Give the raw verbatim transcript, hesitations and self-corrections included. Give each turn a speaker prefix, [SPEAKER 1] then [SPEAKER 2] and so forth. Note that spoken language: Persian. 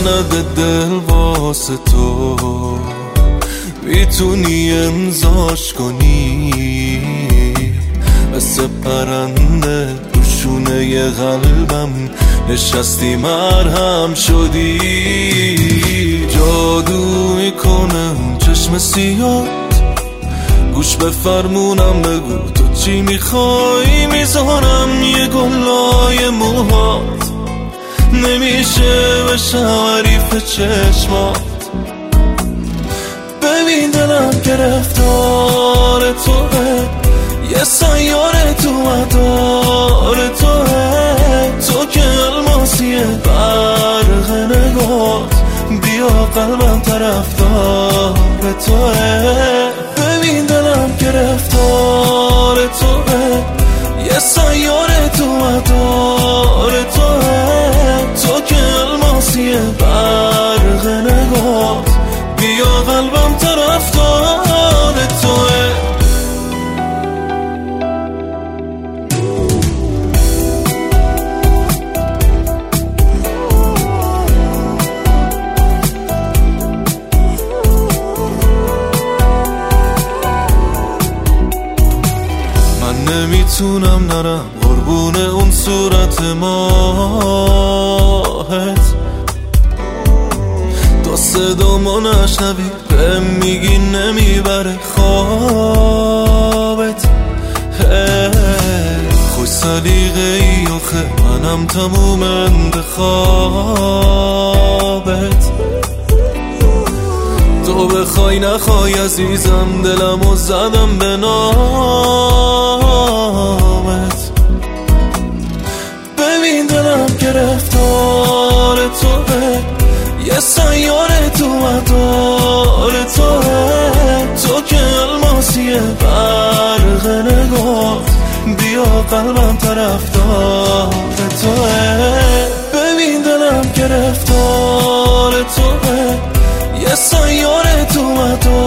[SPEAKER 1] سند دل واسه تو میتونی امضاش کنی، مثل پرنده روشونه ی قلبم نشستی مرهم شدی. جادو میکنه اون چشم سیاد، گوش به فرمونم بگو تو چی میخوای، میذارم یه گلای موهات، نمیشه بشم حریف چشمات. ببین دلم گرفتار توه، یه سیاره تو مدار توه، تو که الماسیه برق نگات، بیا قلبم طرفدار توه. ببین دلم گرفتار توه، یه سیاره تو مدار توه، تو که الماسیه برق نگات، بیا قلبم طرفدار توه. نمیتونم نرم قربون اون صورت ماهت، تا صدامو نشنوی بهم میگی نمیبره خوابت. خوش سلیقه ای آخه منم تموم انتخابت، تو بخوای نخوای عزیزم دلمو زدم به نامت. ببین دلم گرفتار توه، یه سیاره تو مدار توه، تو که الماسیه برق نگات، بیا قلبم طرفدار توه. ببین دلم گرفتار توه، یه سیاره تو مدار